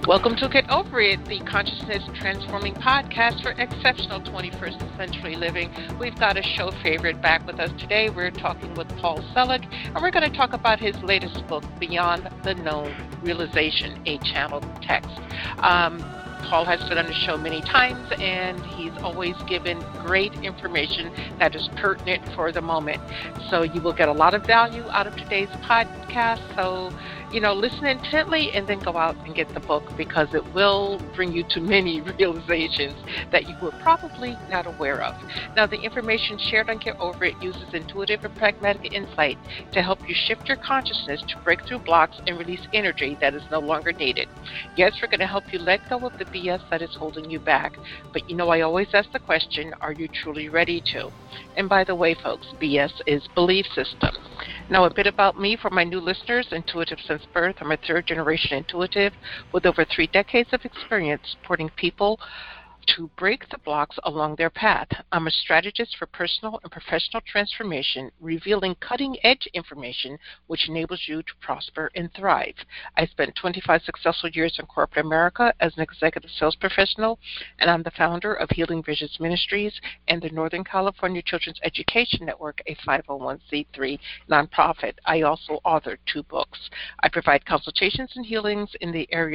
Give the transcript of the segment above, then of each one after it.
Welcome to Get Over It, the consciousness transforming podcast for exceptional 21st century living. We've got a show favorite back with us today. We're talking with Paul Selig, and we're going to talk about his latest book, Beyond the Known Realization, a Channeled Text. Paul has been on the show many times, and he's always given great information that is pertinent for the moment. So you will get a lot of value out of today's podcast. So, listen intently and then go out and get the book, because it will bring you to many realizations that you were probably not aware of. Now, the information shared on Get Over It uses intuitive and pragmatic insight to help you shift your consciousness to break through blocks and release energy that is no longer needed. Yes, we're going to help you let go of the BS that is holding you back. But I always ask the question, are you truly ready to? And by the way, folks, BS is belief system. Now, a bit about me for my new listeners. Intuitive since birth. I'm a third-generation intuitive with over 3 decades of experience supporting people to break the blocks along their path. I'm a strategist for personal and professional transformation, revealing cutting-edge information which enables you to prosper and thrive. I spent 25 successful years in corporate America as an executive sales professional, and I'm the founder of Healing Visions Ministries and the Northern California Children's Education Network, a 501c3 nonprofit. I also authored 2 books. I provide consultations and healings in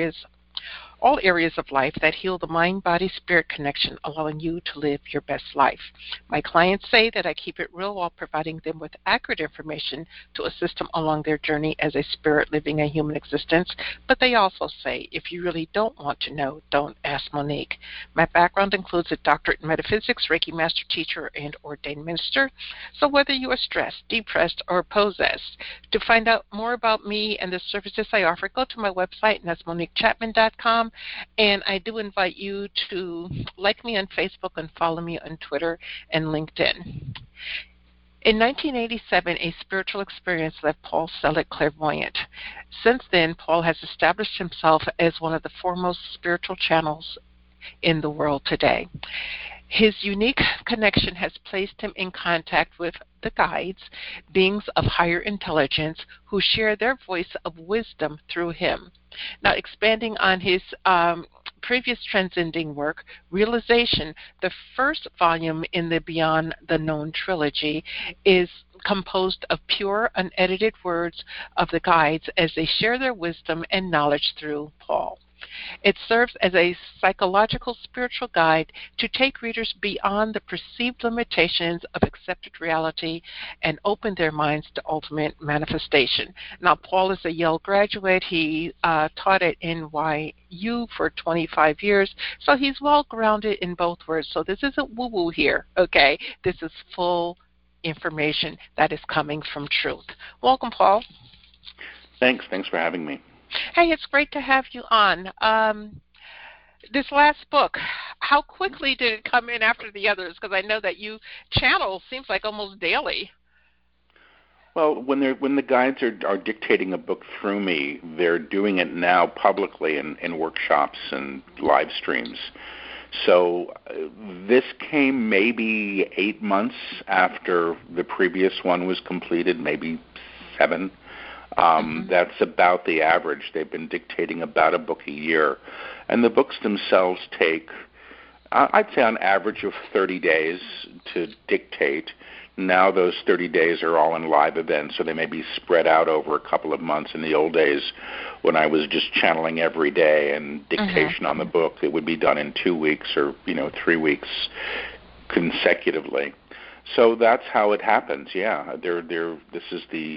all areas of life that heal the mind-body-spirit connection, allowing you to live your best life. My clients say that I keep it real while providing them with accurate information to assist them along their journey as a spirit living a human existence, but they also say, if you really don't want to know, don't ask Monique. My background includes a doctorate in metaphysics, Reiki master teacher, and ordained minister, so whether you are stressed, depressed, or possessed, to find out more about me and the services I offer, go to my website, and that's MoniqueChapman.com. And I do invite you to like me on Facebook and follow me on Twitter and LinkedIn. In 1987, a spiritual experience left Paul Selig clairvoyant. Since then, Paul has established himself as one of the foremost spiritual channels in the world today. His unique connection has placed him in contact with the guides, beings of higher intelligence, who share their voice of wisdom through him. Now, expanding on his previous transcending work, Realization, the first volume in the Beyond the Known trilogy, is composed of pure, unedited words of the guides as they share their wisdom and knowledge through Paul. It serves as a psychological spiritual guide to take readers beyond the perceived limitations of accepted reality and open their minds to ultimate manifestation. Now, Paul is a Yale graduate. He taught at NYU for 25 years, so he's well grounded in both words. So this isn't woo-woo here, okay? This is full information that is coming from truth. Welcome, Paul. Thanks for having me. Hey, it's great to have you on. This last book, how quickly did it come in after the others? Because I know that you channel seems like almost daily. Well, when the guides are dictating a book through me, they're doing it now publicly in workshops and live streams. So this came maybe 8 months after the previous one was completed, maybe 7. That's about the average. They've been dictating about a book a year. And the books themselves take, I'd say on average of 30 days to dictate. Now those 30 days are all in live events, so they may be spread out over a couple of months. In the old days, when I was just channeling every day and dictation on the book, it would be done in 2 weeks or 3 weeks consecutively. So that's how it happens, yeah. This is the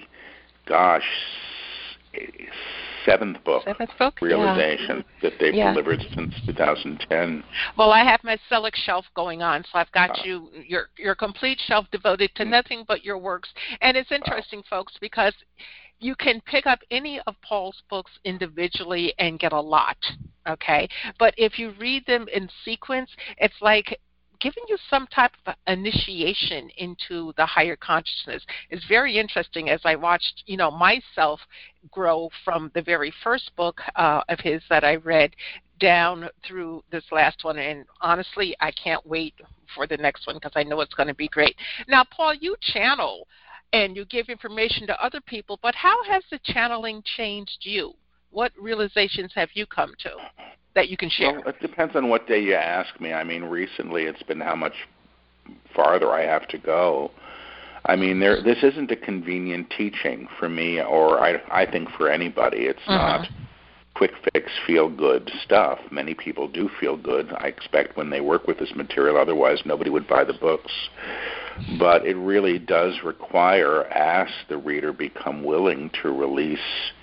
7th book, Realization, that they've delivered since 2010. Well, I have my Selig shelf going on, so I've got your complete shelf devoted to nothing but your works. And it's interesting, folks, because you can pick up any of Paul's books individually and get a lot, okay? But if you read them in sequence, it's like giving you some type of initiation into the higher consciousness. Is very interesting as I watched, myself grow from the very first book of his that I read down through this last one. And honestly, I can't wait for the next one because I know it's going to be great. Now, Paul, you channel and you give information to other people, but how has the channeling changed you? What realizations have you come to that you can share? Well, it depends on what day you ask me. I mean, recently it's been how much farther I have to go. I mean, this isn't a convenient teaching for me, or I think for anybody. It's not quick fix, feel good stuff. Many people do feel good, I expect, when they work with this material. Otherwise, nobody would buy the books. But it really does require, as the reader become willing to release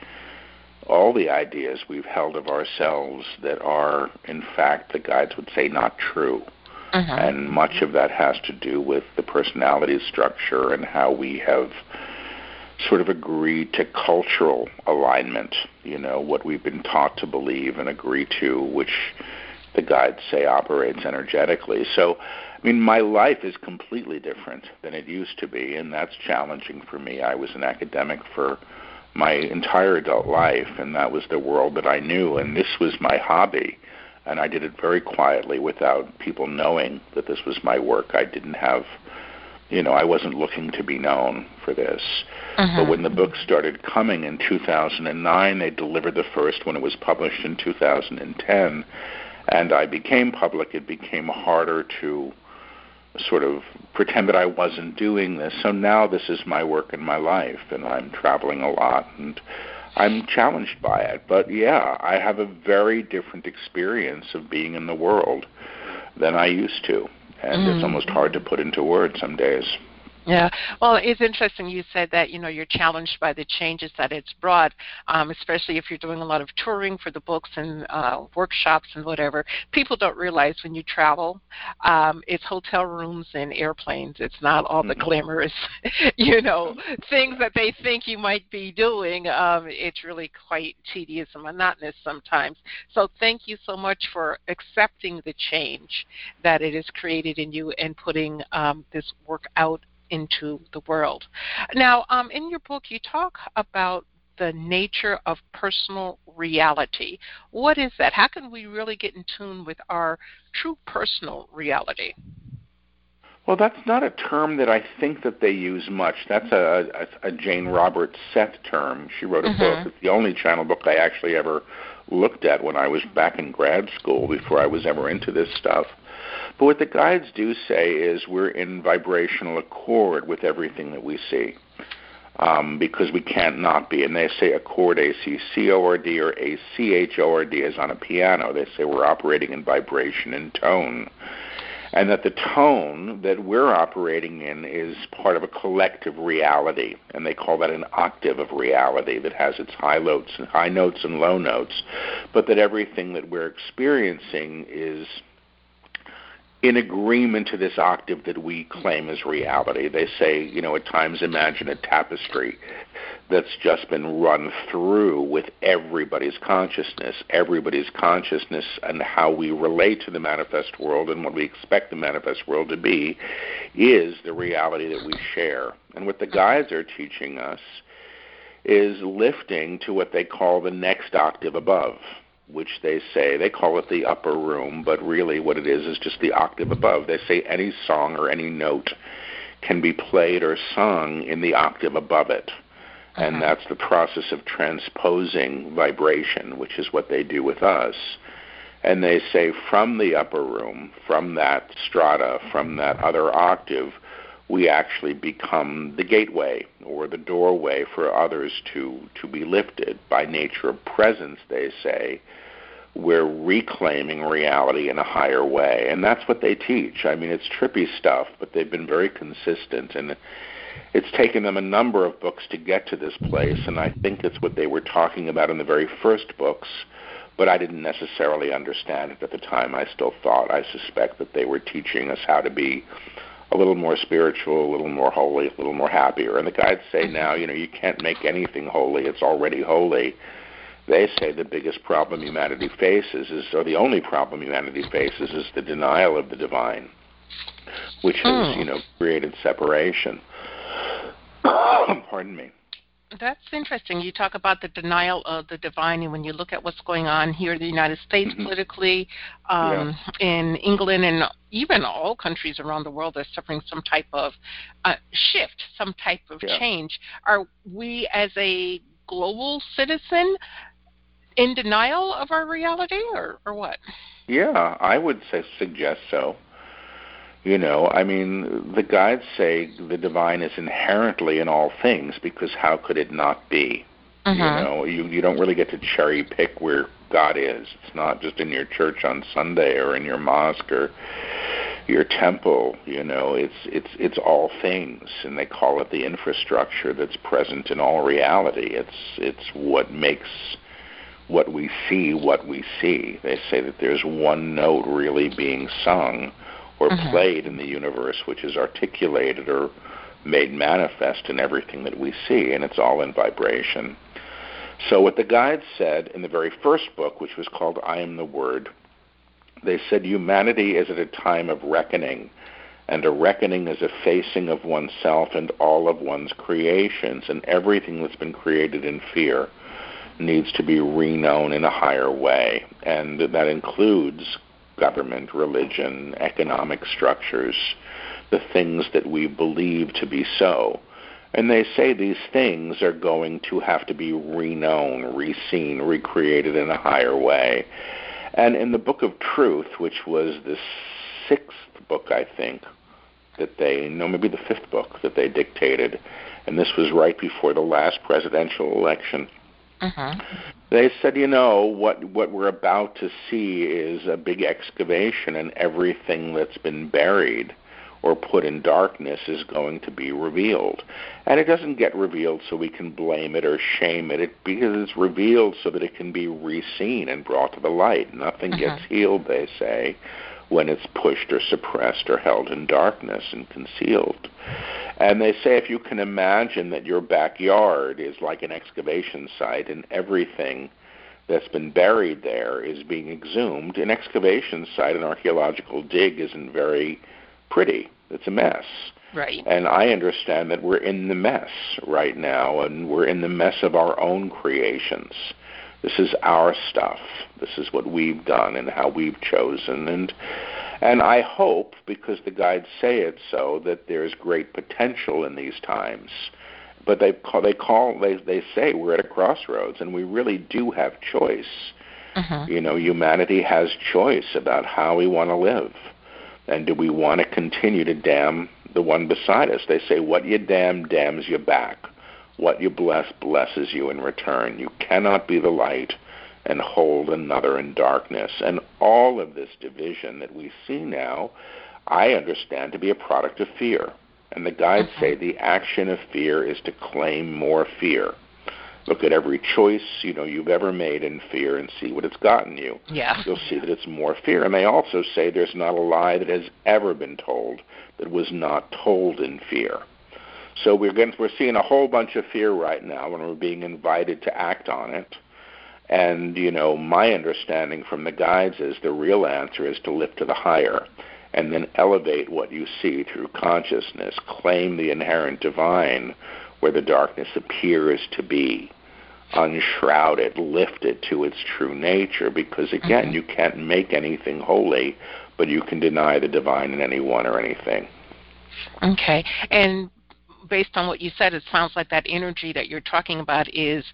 all the ideas we've held of ourselves that are, in fact, the guides would say, not true. And much of that has to do with the personality structure and how we have sort of agreed to cultural alignment, what we've been taught to believe and agree to, which the guides say operates energetically. So, I mean, my life is completely different than it used to be, and that's challenging for me. I was an academic for my entire adult life, and that was the world that I knew, and this was my hobby. And I did it very quietly without people knowing that this was my work. I didn't have, I wasn't looking to be known for this. But when the book started coming in 2009, they delivered the first when it was published in 2010, and I became public. It became harder to sort of pretend that I wasn't doing this. So now this is my work and my life, and I'm traveling a lot, and I'm challenged by it. But yeah, I have a very different experience of being in the world than I used to. And it's almost hard to put into words some days. Yeah. Well, it's interesting you said that, you're challenged by the changes that it's brought, especially if you're doing a lot of touring for the books and workshops and whatever. People don't realize when you travel, it's hotel rooms and airplanes. It's not all the glamorous, things that they think you might be doing. It's really quite tedious and monotonous sometimes. So thank you so much for accepting the change that it has created in you and putting this work out into the world. Now, in your book, you talk about the nature of personal reality. What is that? How can we really get in tune with our true personal reality? Well, that's not a term that I think that they use much. That's a Jane Roberts Seth term. She wrote a book. It's the only channel book I actually ever looked at when I was back in grad school before I was ever into this stuff. But what the guides do say is we're in vibrational accord with everything that we see, because we can't not be. And they say accord, A-C-C-O-R-D, or A-C-H-O-R-D, as on a piano. They say we're operating in vibration and tone, and that the tone that we're operating in is part of a collective reality, and they call that an octave of reality that has its high notes and low notes, but that everything that we're experiencing is in agreement to this octave that we claim as reality. They say, at times imagine a tapestry that's just been run through with everybody's consciousness and how we relate to the manifest world and what we expect the manifest world to be is the reality that we share. And what the guides are teaching us is lifting to what they call the next octave above, which they call it the upper room, but really what it is just the octave above. They say any song or any note can be played or sung in the octave above it. And that's the process of transposing vibration, which is what they do with us. And they say from the upper room, from that strata, from that other octave, we actually become the gateway or the doorway for others to be lifted. By nature of presence, they say, we're reclaiming reality in a higher way. And that's what they teach. I mean, it's trippy stuff, but they've been very consistent. And it's taken them a number of books to get to this place, and I think it's what they were talking about in the very first books, but I didn't necessarily understand it at the time. I suspect that they were teaching us how to be a little more spiritual, a little more holy, a little more happier. And the guides say now, you can't make anything holy. It's already holy. They say the biggest problem humanity faces or the only problem humanity faces is the denial of the divine, which has, created separation. Pardon me. That's interesting. You talk about the denial of the divine, and when you look at what's going on here in the United States politically, in England, and even all countries around the world are suffering some type of shift, some type of change. Are we, as a global citizen, in denial of our reality, or what? Yeah, I would suggest so. I mean, the guides say the divine is inherently in all things because how could it not be? Mm-hmm. You don't really get to cherry pick where God is. It's not just in your church on Sunday or in your mosque or your temple. It's all things, and they call it the infrastructure that's present in all reality. It's what makes what we see what we see. They say that there's one note really being sung or played in the universe, which is articulated or made manifest in everything that we see, and it's all in vibration. So what the guides said in the very first book, which was called I Am the Word, they said humanity is at a time of reckoning, and a reckoning is a facing of oneself and all of one's creations, and everything that's been created in fear needs to be reknown in a higher way, and that includes government, religion, economic structures, the things that we believe to be so. And they say these things are going to have to be reknown, reseen, recreated in a higher way. And in the Book of Truth, which was the sixth book, I think, maybe the fifth book that they dictated, and this was right before the last presidential election, they said, what we're about to see is a big excavation, and everything that's been buried or put in darkness is going to be revealed. And it doesn't get revealed so we can blame it or shame it, because it's revealed so that it can be reseen and brought to the light. Nothing gets healed, they say, when it's pushed or suppressed or held in darkness and concealed. And they say if you can imagine that your backyard is like an excavation site and everything that's been buried there is being exhumed, an excavation site, an archaeological dig, isn't very pretty. It's a mess. Right. And I understand that we're in the mess right now, and we're in the mess of our own creations. This is our stuff. This is what we've done and how we've chosen. And I hope, because the guides say it so, that there's great potential in these times. But they say we're at a crossroads, and we really do have choice. Humanity has choice about how we want to live. And do we want to continue to damn the one beside us? They say what you damn damns you back. What you bless blesses you in return. You cannot be the light and hold another in darkness. And all of this division that we see now, I understand to be a product of fear. And the guides say the action of fear is to claim more fear. Look at every choice you've ever made in fear and see what it's gotten you. Yeah. You'll see that it's more fear. And they also say there's not a lie that has ever been told that was not told in fear. So we're seeing a whole bunch of fear right now, and we're being invited to act on it. And, my understanding from the guides is the real answer is to lift to the higher and then elevate what you see through consciousness, claim the inherent divine where the darkness appears to be, unshroud it, lift it to its true nature, because, again, you can't make anything holy, but you can deny the divine in anyone or anything. Okay. And based on what you said, it sounds like that energy that you're talking about is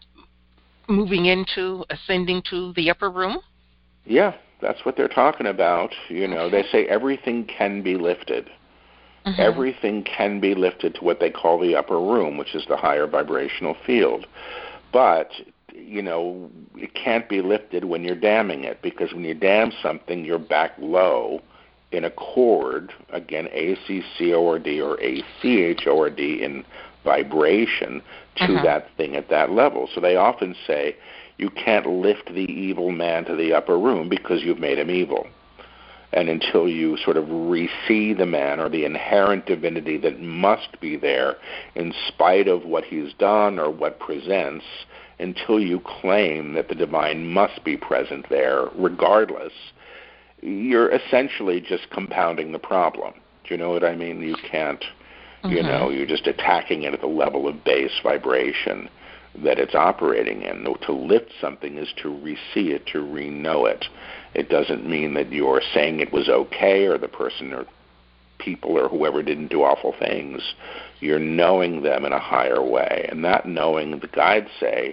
ascending to the upper room? Yeah, that's what they're talking about. They say everything can be lifted. Everything can be lifted to what they call the upper room, which is the higher vibrational field. But, it can't be lifted when you're damming it, because when you dam something, you're back low in a chord, again, A-C-C-O-R-D or A-C-H-O-R-D in vibration to that thing at that level. So they often say you can't lift the evil man to the upper room because you've made him evil. And until you sort of re-see the man or the inherent divinity that must be there in spite of what he's done or what presents, until you claim that the divine must be present there regardless, you're essentially just compounding the problem. Do you know what I mean? You can't, you're just attacking it at the level of base vibration that it's operating in. To lift something is to re-see it, to re-know it. It doesn't mean that you're saying it was okay or the person or people or whoever didn't do awful things. You're knowing them in a higher way. And that knowing, the guides say,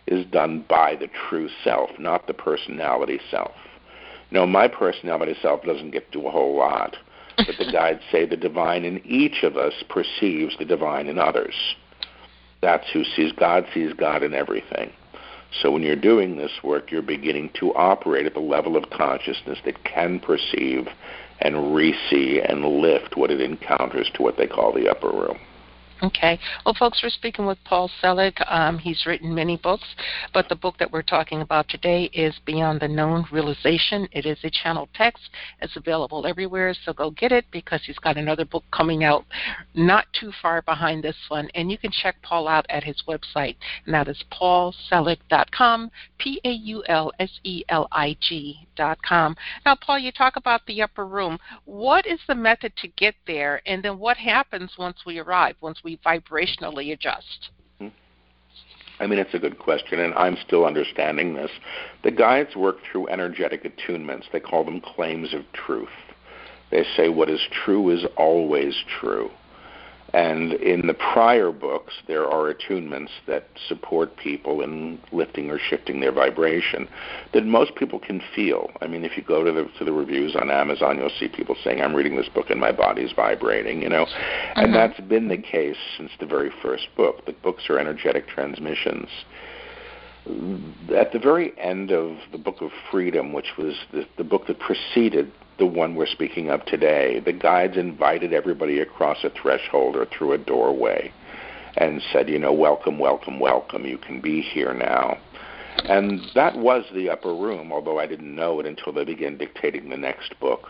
is done by the true self, not the personality self. No, my personality self doesn't get to do a whole lot, but the guides say the divine in each of us perceives the divine in others. That's who sees God in everything. So when you're doing this work, you're beginning to operate at the level of consciousness that can perceive and re-see and lift what it encounters to what they call the upper room. Okay. Well, folks, we're speaking with Paul Selig. He's written many books, but the book that we're talking about today is Beyond the Known Realization. It is a channel text. It's available everywhere, so go get it because he's got another book coming out not too far behind this one. And you can check Paul out at his website, and that is paulselig.com, PaulSelig.com. Now, Paul, you talk about the upper room. What is the method to get there, and then what happens once we arrive, once we vibrationally adjust? I mean, it's a good question, and I'm still understanding this. The guides work through energetic attunements. They call them claims of truth. They say what is true is always true. And in the prior books, there are attunements that support people in lifting or shifting their vibration that most people can feel. I mean, if you go to the reviews on Amazon, you'll see people saying, I'm reading this book and my body's vibrating, you know. And that's been the case since the very first book. The books are energetic transmissions. At the very end of the Book of Freedom, which was the book that preceded the one we're speaking of today, the guides invited everybody across a threshold or through a doorway and said, you know, welcome, welcome, welcome. You can be here now. And that was the upper room, although I didn't know it until they began dictating the next book.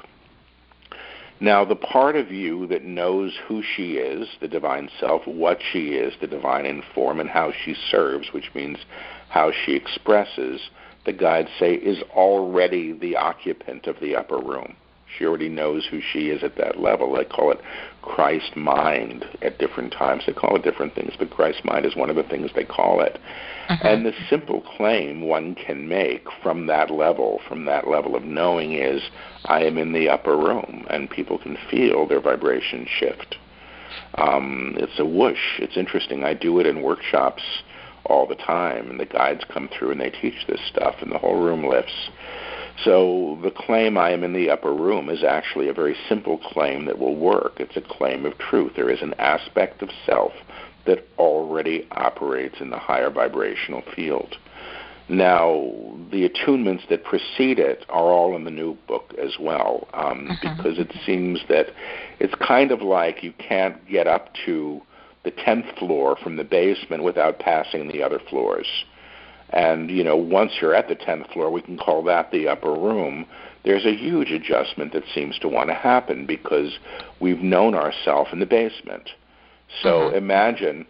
Now, the part of you that knows who she is, the divine self, what she is, the divine in form, and how she serves, which means how she expresses, the guides say, is already the occupant of the upper room. She already knows who she is at that level. They call it Christ mind at different times. They call it different things, but Christ mind is one of the things they call it. And the simple claim one can make from that level of knowing is, I am in the upper room, and people can feel their vibration shift. It's a whoosh. It's interesting. I do it in workshops all the time, and the guides come through and they teach this stuff, and the whole room lifts. So the claim, I am in the upper room, is actually a very simple claim that will work. It's a claim of truth. There is an aspect of self that already operates in the higher vibrational field. Now, the attunements that precede it are all in the new book as well, because it seems that it's kind of like you can't get up to the 10th floor from the basement without passing the other floors. And, you know, once you're at the 10th floor, we can call that the upper room. There's a huge adjustment that seems to want to happen because we've known ourselves in the basement. So imagine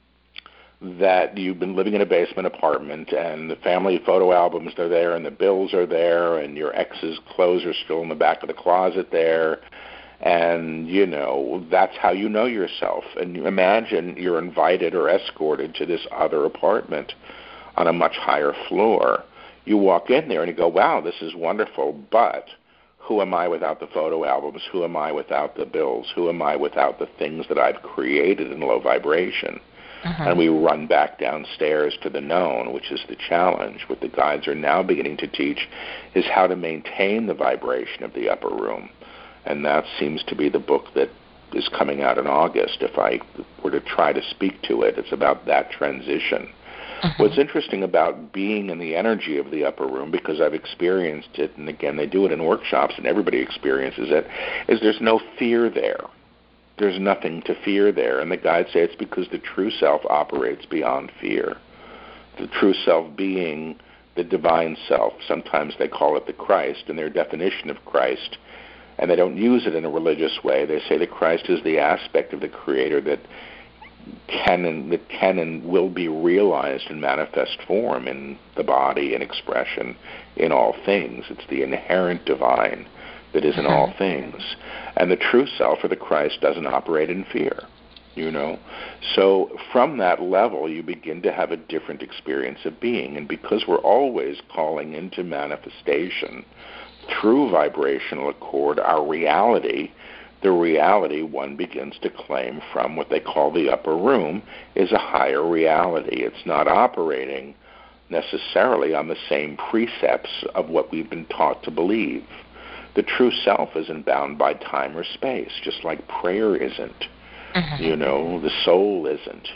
that you've been living in a basement apartment and the family photo albums are there and the bills are there and your ex's clothes are still in the back of the closet there. And, you know, that's how you know yourself. And you imagine you're invited or escorted to this other apartment on a much higher floor. You walk in there and you go, wow, this is wonderful, but who am I without the photo albums? Who am I without the bills? Who am I without the things that I've created in low vibration? And we run back downstairs to the known, which is the challenge. What the guides are now beginning to teach is how to maintain the vibration of the upper room. And that seems to be the book that is coming out in August. If I were to try to speak to it, it's about that transition. What's interesting about being in the energy of the upper room, because I've experienced it, and again, they do it in workshops and everybody experiences it, is there's no fear there. There's nothing to fear there. And the guides say it's because the true self operates beyond fear. The true self being the divine self. Sometimes they call it the Christ, and their definition of Christ, and they don't use it in a religious way. They say that Christ is the aspect of the Creator that can and will be realized in manifest form in the body and expression in all things. It's the inherent divine that is in all things. And the true self, or the Christ, doesn't operate in fear, you know. So from that level, you begin to have a different experience of being. And because we're always calling into manifestation through vibrational accord our reality, the reality one begins to claim from what they call the upper room is a higher reality. It's not operating necessarily on the same precepts of what we've been taught to believe. The true self isn't bound by time or space, just like prayer isn't. The soul isn't.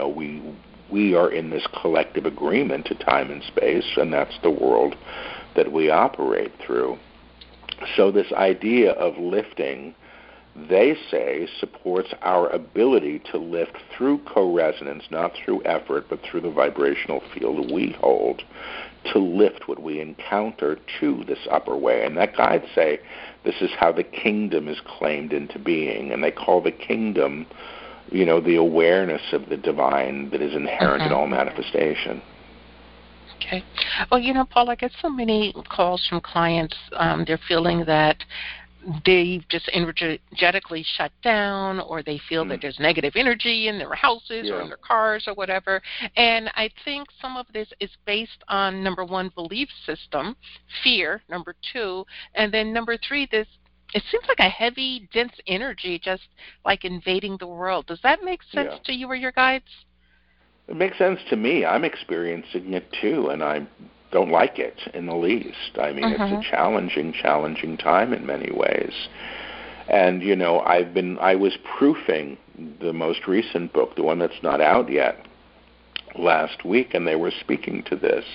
We are in this collective agreement to time and space, and that's the world that we operate through. So this idea of lifting, they say, supports our ability to lift through co-resonance, not through effort, but through the vibrational field we hold, to lift what we encounter to this upper way. And that guides say this is how the kingdom is claimed into being, and they call the kingdom, the awareness of the divine that is inherent in all manifestation. Okay. Well, Paul, I get so many calls from clients. They're feeling that they've just energetically shut down, or they feel that there's negative energy in their houses or in their cars or whatever. And I think some of this is based on, number one, belief system, fear, number two, and then number three, it seems like a heavy, dense energy just like invading the world. Does that make sense to you or your guides? It makes sense to me. I'm experiencing it too, and I don't like it in the least. I mean, it's a challenging time in many ways. And, I was proofing the most recent book, the one that's not out yet, last week, and they were speaking to this,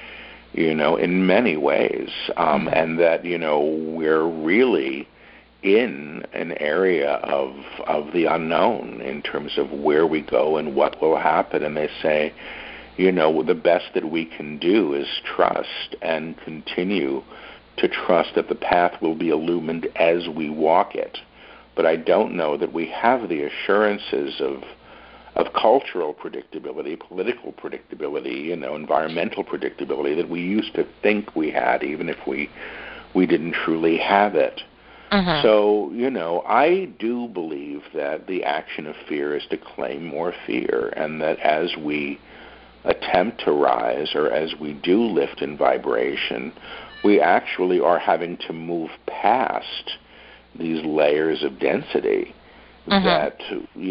in many ways, and that, we're really in an area of the unknown in terms of where we go and what will happen. And they say, the best that we can do is trust and continue to trust that the path will be illumined as we walk it. But I don't know that we have the assurances of cultural predictability, political predictability, environmental predictability that we used to think we had, even if we didn't truly have it. So, I do believe that the action of fear is to claim more fear, and that as we attempt to rise, or as we do lift in vibration, we actually are having to move past these layers of density that,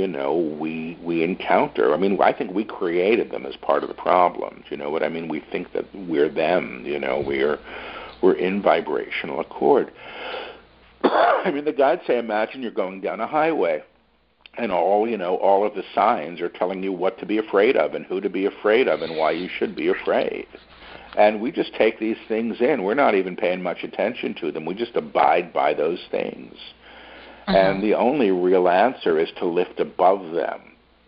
we encounter. I mean, I think we created them as part of the problem. Do you know what I mean? We think that we're them, we're in vibrational accord. I mean, the guides say, imagine you're going down a highway, and all of the signs are telling you what to be afraid of and who to be afraid of and why you should be afraid. And we just take these things in. We're not even paying much attention to them. We just abide by those things. And the only real answer is to lift above them,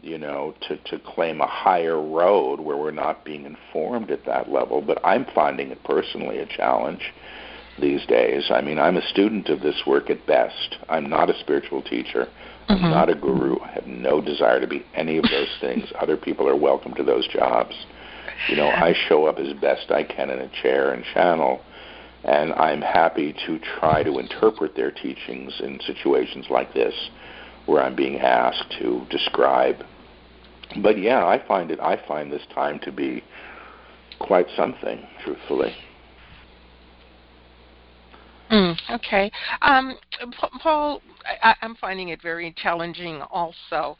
to claim a higher road where we're not being informed at that level. But I'm finding it personally a challenge these days. I mean, I'm a student of this work at best. I'm not a spiritual teacher. I'm not a guru. I have no desire to be any of those things. Other people are welcome to those jobs. I show up as best I can in a chair and channel, and I'm happy to try to interpret their teachings in situations like this where I'm being asked to describe. But yeah, I find this time to be quite something, truthfully. Okay. Paul, I'm finding it very challenging also.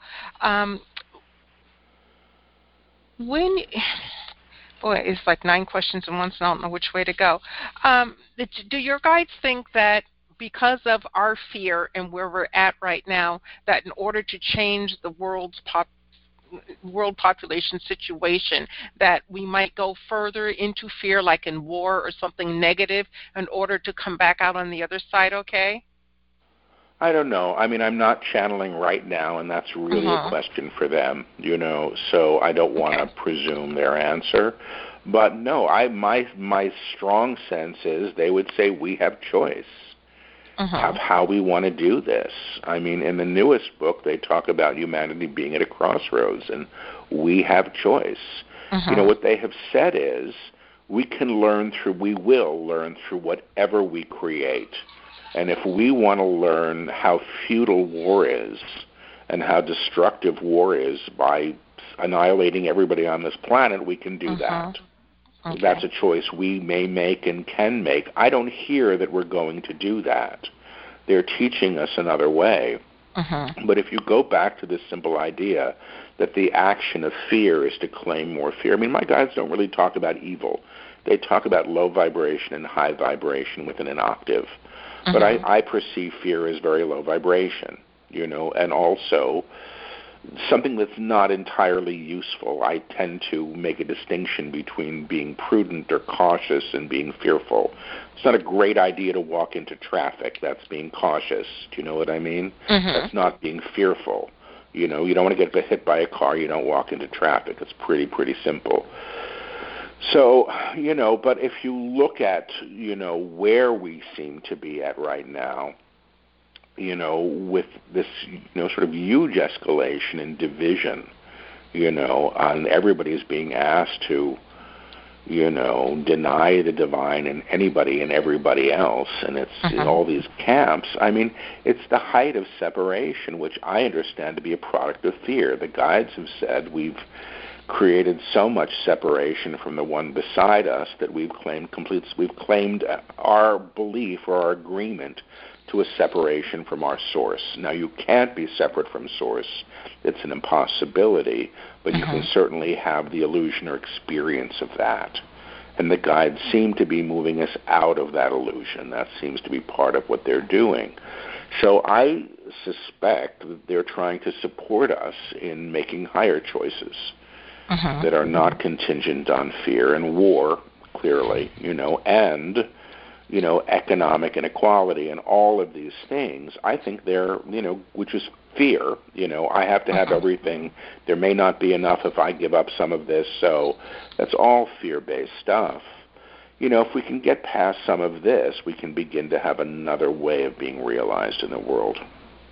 It's like 9 questions in one, so I don't know which way to go. Do your guides think that because of our fear and where we're at right now, that in order to change the world population situation, that we might go further into fear, like in war or something negative, in order to come back out on the other side okay? I don't know. I mean, I'm not channeling right now, and that's really a question for them, so I don't want to presume their answer. But no, my strong sense is they would say we have choice of how we want to do this. I mean, in the newest book, they talk about humanity being at a crossroads, and we have choice. What they have said is we will learn through whatever we create. And if we want to learn how futile war is and how destructive war is by annihilating everybody on this planet, we can do that. Okay. That's a choice we may make and can make. I don't hear that we're going to do that. They're teaching us another way. But if you go back to this simple idea that the action of fear is to claim more fear. I mean, my guides don't really talk about evil. They talk about low vibration and high vibration within an octave. Mm-hmm. But I perceive fear as very low vibration, and also something that's not entirely useful. I tend to make a distinction between being prudent or cautious and being fearful. It's not a great idea to walk into traffic. That's being cautious. Do you know what I mean? Mm-hmm. That's not being fearful. You don't want to get hit by a car. You don't walk into traffic. It's pretty simple. So, but if you look at, where we seem to be at right now, with this, sort of huge escalation and division, and everybody's being asked to, deny the divine in anybody and everybody else, and it's in all these camps. I mean, it's the height of separation, which I understand to be a product of fear. The guides have said we've created so much separation from the one beside us that we've claimed our belief or our agreement to a separation from our source. Now, you can't be separate from source. It's an impossibility, but you can certainly have the illusion or experience of that. And the guides seem to be moving us out of that illusion. That seems to be part of what they're doing. So I suspect that they're trying to support us in making higher choices that are not contingent on fear and war, clearly, and economic inequality and all of these things. I think they're, which is fear. I have to have everything. There may not be enough if I give up some of this. So that's all fear-based stuff. If we can get past some of this, we can begin to have another way of being realized in the world.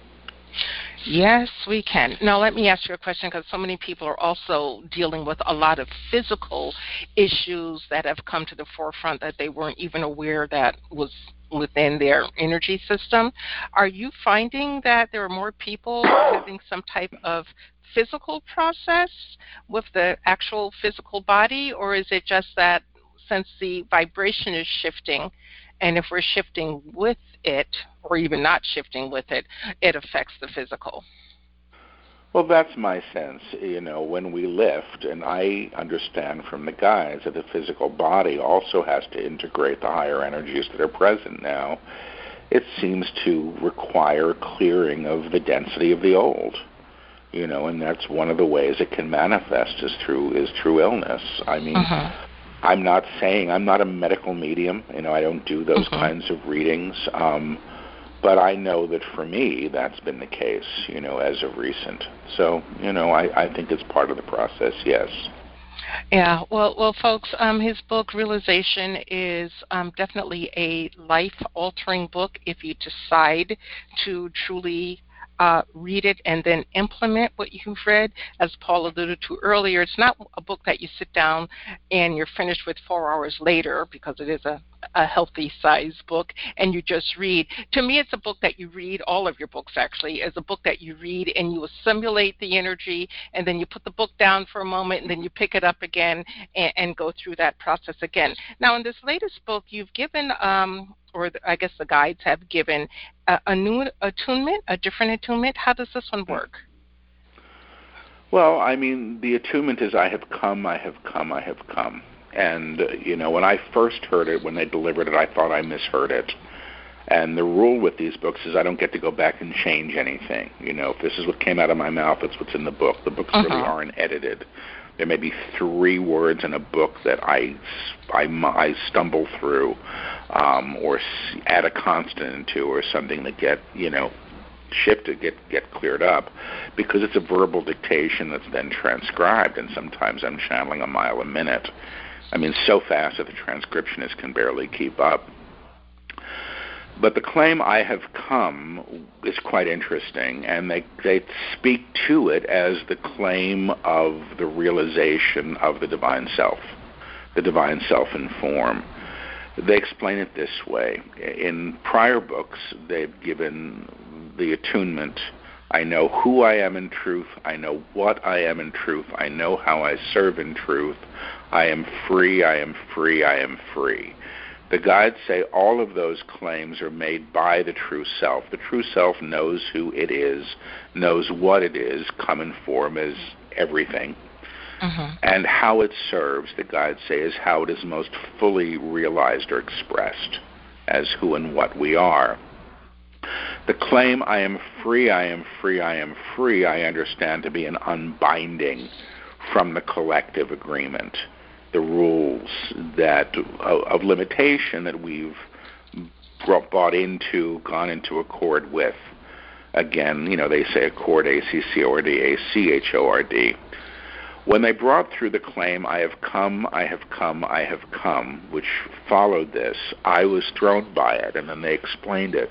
Yes, we can. Now, let me ask you a question, because so many people are also dealing with a lot of physical issues that have come to the forefront that they weren't even aware that was within their energy system. Are you finding that there are more people having some type of physical process with the actual physical body, or is it just that since the vibration is shifting, and if we're shifting with it, or even not shifting with it, it affects the physical? Well, that's my sense. When we lift, and I understand from the guides that the physical body also has to integrate the higher energies that are present now, it seems to require clearing of the density of the old. And that's one of the ways it can manifest is through illness. I mean, I'm not a medical medium. I don't do those kinds of readings. But I know that for me, that's been the case, as of recent. So, I think it's part of the process, yes. Yeah, well, folks, his book, Realization, is definitely a life-altering book if you decide to truly read it and then implement what you've read. As Paul alluded to earlier, it's not a book that you sit down and you're finished with 4 hours later, because it is a healthy size book, and you just read. To me, it's a book that you read. All of your books, actually, is a book that you read and you assimilate the energy, and then you put the book down for a moment, and then you pick it up again and go through that process again. Now, in this latest book, you've given I guess the guides have given a new attunement, a different attunement. How does this one work? Well, I mean, the attunement is I have come, I have come, I have come. And, when I first heard it, when they delivered it, I thought I misheard it. And the rule with these books is I don't get to go back and change anything. If this is what came out of my mouth, it's what's in the book. The books really aren't edited. There may be 3 words in a book that I stumble through, or add a consonant to, or something that get shifted, get cleared up, because it's a verbal dictation that's then transcribed, and sometimes I'm channeling a mile a minute. I mean, so fast that the transcriptionist can barely keep up. But the claim I have come is quite interesting, and they speak to it as the claim of the realization of the divine self in form. They explain it this way. In prior books, they've given the attunement, I know who I am in truth, I know what I am in truth, I know how I serve in truth, I am free, I am free, I am free. The guides say all of those claims are made by the true self. The true self knows who it is, knows what it is, come in form as everything. And how it serves, the guides say, is how it is most fully realized or expressed as who and what we are. The claim, I am free, I am free, I am free, I understand to be an unbinding from the collective agreement, the rules that of limitation that we've bought into, gone into accord with. Again, they say accord, A-C-C-O-R-D, A-C-H-O-R-D. When they brought through the claim, I have come, I have come, I have come, which followed this, I was thrown by it, and then they explained it.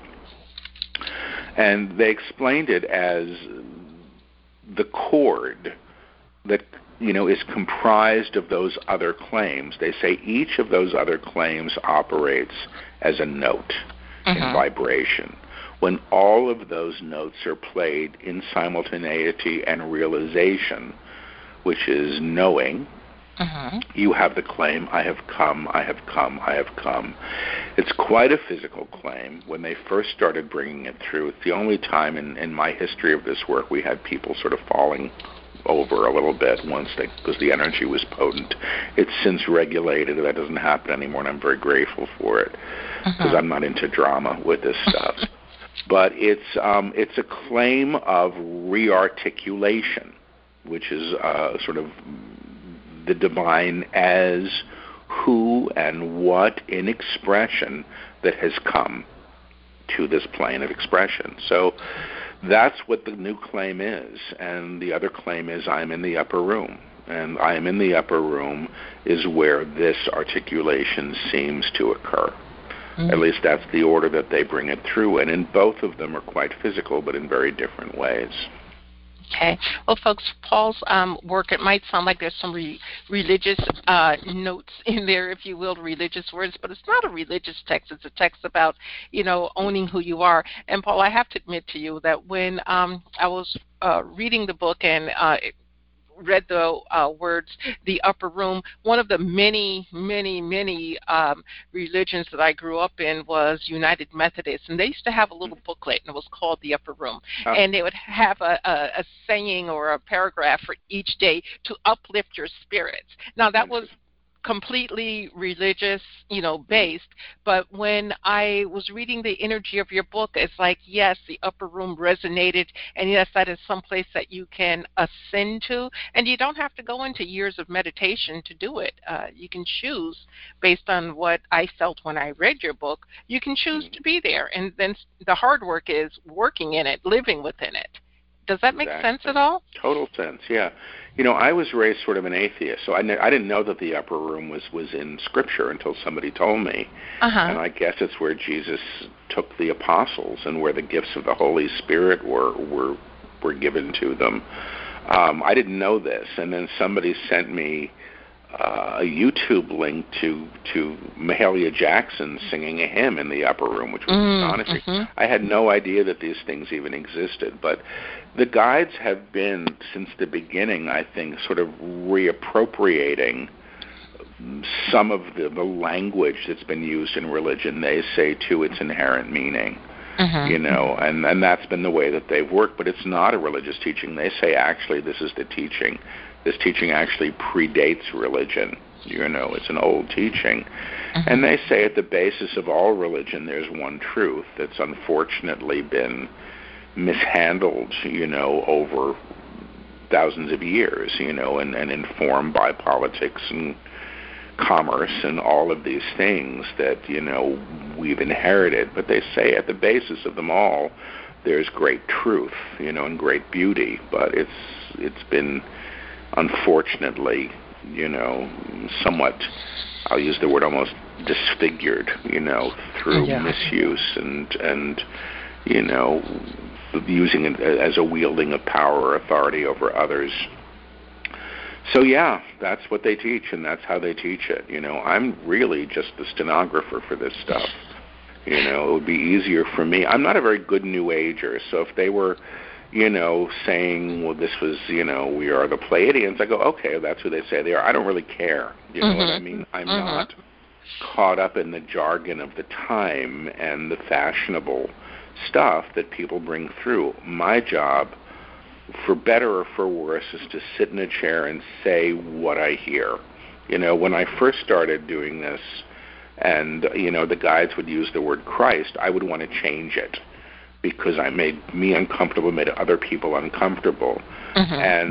And they explained it as the chord that, is comprised of those other claims. They say each of those other claims operates as a note in vibration. When all of those notes are played in simultaneity and realization, which is knowing, you have the claim, I have come, I have come, I have come. It's quite a physical claim. When they first started bringing it through, it's the only time in my history of this work we had people sort of falling over a little bit because the energy was potent. It's since regulated. That doesn't happen anymore, and I'm very grateful for it because I'm not into drama with this stuff. But it's a claim of rearticulation, which is sort of the divine as who and what in expression that has come to this plane of expression. So that's what the new claim is. And the other claim is I'm in the upper room. And I am in the upper room is where this articulation seems to occur. At least that's the order that they bring it through. And in both of them are quite physical, but in very different ways. Okay. Well, folks, Paul's work, it might sound like there's some religious notes in there, if you will, religious words, but it's not a religious text. It's a text about, owning who you are. And, Paul, I have to admit to you that when I was reading the book and read the words, the upper room, one of the many religions that I grew up in was United Methodist, and they used to have a little booklet, and it was called The Upper Room, and they would have a saying or a paragraph for each day to uplift your spirits. Now, that was completely religious, based, but when I was reading the energy of your book, it's like, yes, the upper room resonated, and yes, that is someplace that you can ascend to, and you don't have to go into years of meditation to do it. You can choose, based on what I felt when I read your book, you can choose to be there, and then the hard work is working in it, living within it. Does that make sense at all? Total sense, yeah. I was raised sort of an atheist, so I didn't know that the upper room was in Scripture until somebody told me. And I guess it's where Jesus took the apostles and where the gifts of the Holy Spirit were given to them. I didn't know this, and then somebody sent me a YouTube link to Mahalia Jackson singing a hymn in the upper room, which was astonishing. I had no idea that these things even existed, but the guides have been, since the beginning, I think, sort of reappropriating some of the language that's been used in religion, they say, to its inherent meaning. And that's been the way that they've worked, but it's not a religious teaching. They say, actually, this is the teaching. This teaching actually predates religion. It's an old teaching. And they say at the basis of all religion, there's one truth that's unfortunately been mishandled, over thousands of years, and informed by politics and commerce and all of these things that, we've inherited. But they say at the basis of them all, there's great truth, and great beauty. But it's been, unfortunately, somewhat, I'll use the word almost disfigured, through misuse and using it as a wielding of power or authority over others. So, yeah, that's what they teach, and that's how they teach it. I'm really just the stenographer for this stuff. It would be easier for me. I'm not a very good New Ager, so if they were, saying, well, this was, we are the Pleiadians, I go, okay, that's who they say they are. I don't really care. You know what I mean? I'm not caught up in the jargon of the time and the fashionable stuff that people bring through. My job for better or for worse, is to sit in a chair and say what I hear. When I first started doing this, and, the guides would use the word Christ, I would want to change it because I made me uncomfortable, made other people uncomfortable. Mm-hmm.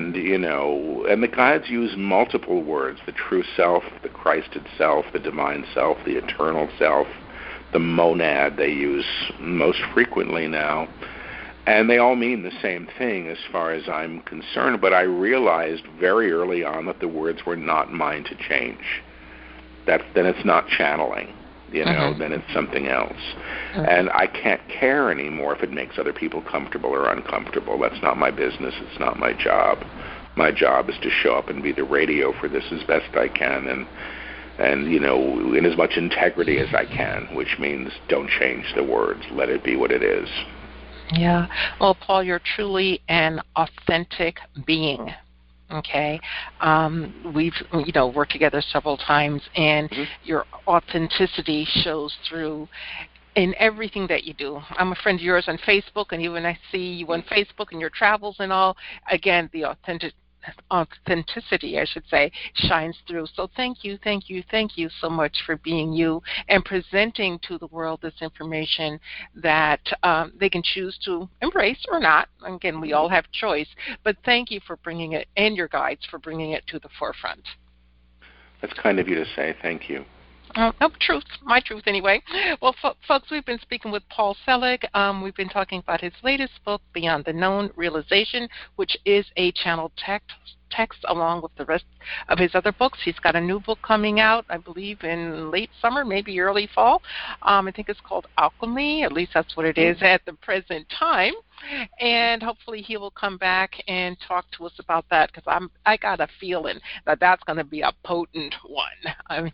And the guides use multiple words: the true self, the Christed self, the divine self, the eternal self, the monad they use most frequently now. And they all mean the same thing as far as I'm concerned, but I realized very early on that the words were not mine to change. Then it's not channeling, mm-hmm. then it's something else. Mm-hmm. And I can't care anymore if it makes other people comfortable or uncomfortable. That's not my business. It's not my job. My job is to show up and be the radio for this as best I can, and in as much integrity as I can, which means don't change the words. Let it be what it is. Yeah. Well, Paul, you're truly an authentic being. Okay. We've, worked together several times, and mm-hmm. your authenticity shows through in everything that you do. I'm a friend of yours on Facebook, and even when I see you on Facebook and your travels and all, again, the authenticity, I should say, shines through. So thank you so much for being you and presenting to the world this information that they can choose to embrace or not. Again, we all have choice, but thank you for bringing it, and your guides for bringing it to the forefront. That's kind of you to say. Thank you. No, truth, my truth anyway. Well, folks, we've been speaking with Paul Selig. We've been talking about his latest book, Beyond the Known Realization, which is a channeled text along with the rest of his other books. He's got a new book coming out, I believe, in late summer, maybe early fall. I think it's called Alchemy. At least that's what it is at the present time. And hopefully he will come back and talk to us about that, because I got a feeling that that's going to be a potent one.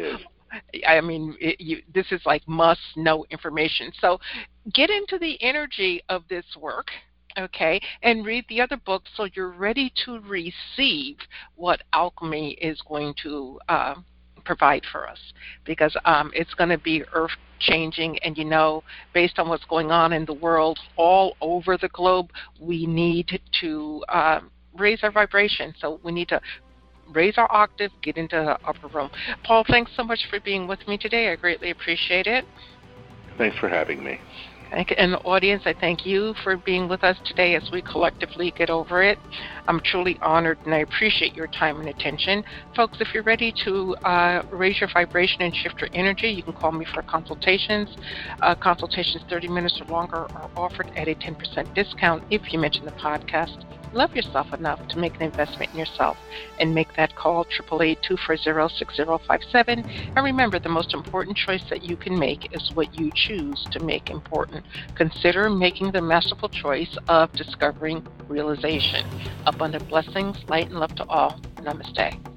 This is like must-know information. So get into the energy of this work, okay, and read the other books so you're ready to receive what alchemy is going to provide for us, because it's going to be earth-changing, and based on what's going on in the world all over the globe, we need to raise our vibration. So we need to raise our octave, get into the upper room. Paul, thanks so much for being with me today. I greatly appreciate it. Thanks for having me. And the audience, I thank you for being with us today as we collectively get over it. I'm truly honored, and I appreciate your time and attention. Folks, if you're ready to raise your vibration and shift your energy, you can call me for consultations. Consultations 30 minutes or longer are offered at a 10% discount if you mention the podcast. Love yourself enough to make an investment in yourself, and make that call, 888-240-6057. And remember, the most important choice that you can make is what you choose to make important. Consider making the masterful choice of discovering realization. Abundant blessings, light, and love to all. Namaste.